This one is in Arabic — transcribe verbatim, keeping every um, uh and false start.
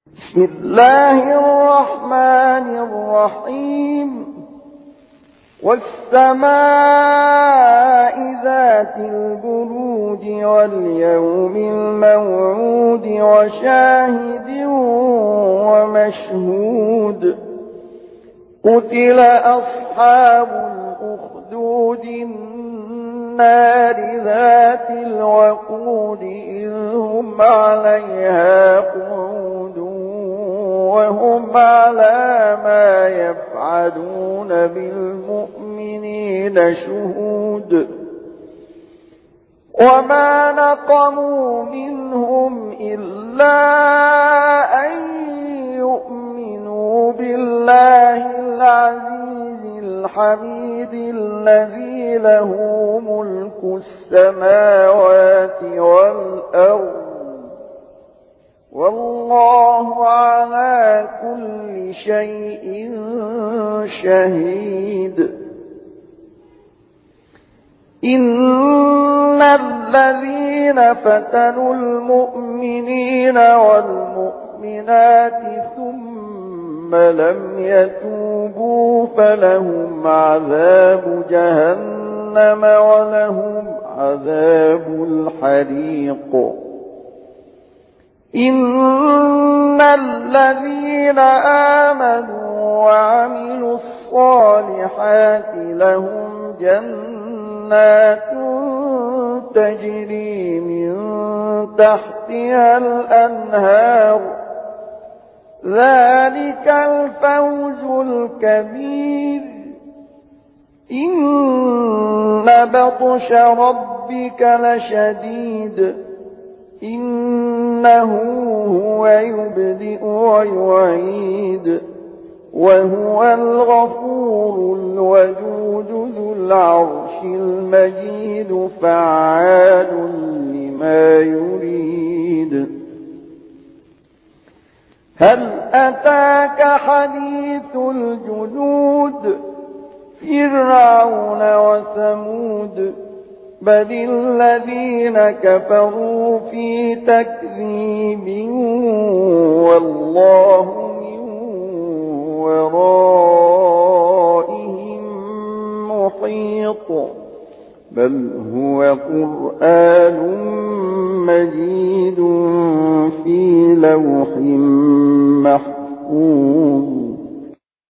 بسم الله الرحمن الرحيم والسماء ذات البروج واليوم الموعود وشاهد ومشهود قتل أصحاب الأخدود النار ذات الوقود إذ هم عليها قعود وهم على ما يفعلون بالمؤمنين شهود وما نقموا منهم إلا أن يؤمنوا بالله العزيز الحميد الذي له ملك السماوات والأرض والله على كل شيء شهيد. إن الذين فتنوا المؤمنين والمؤمنات ثم لم يتوبوا فلهم عذاب جهنم ولهم عذاب الحريق. إن الذين آمنوا وعملوا الصالحات لهم جنات تجري من تحتها الأنهار ذلك الفوز الكبير. إن بطش ربك لشديد إنه هو يبدئ ويعيد وهو الغفور الودود ذو العرش المجيد فعال لما يريد. هل أتاك حديث الجنود فرعون وثمود بل الذين كفروا في تكذيب والله من ورائهم محيط بل هو قرآن مجيد في لوح محفوظ.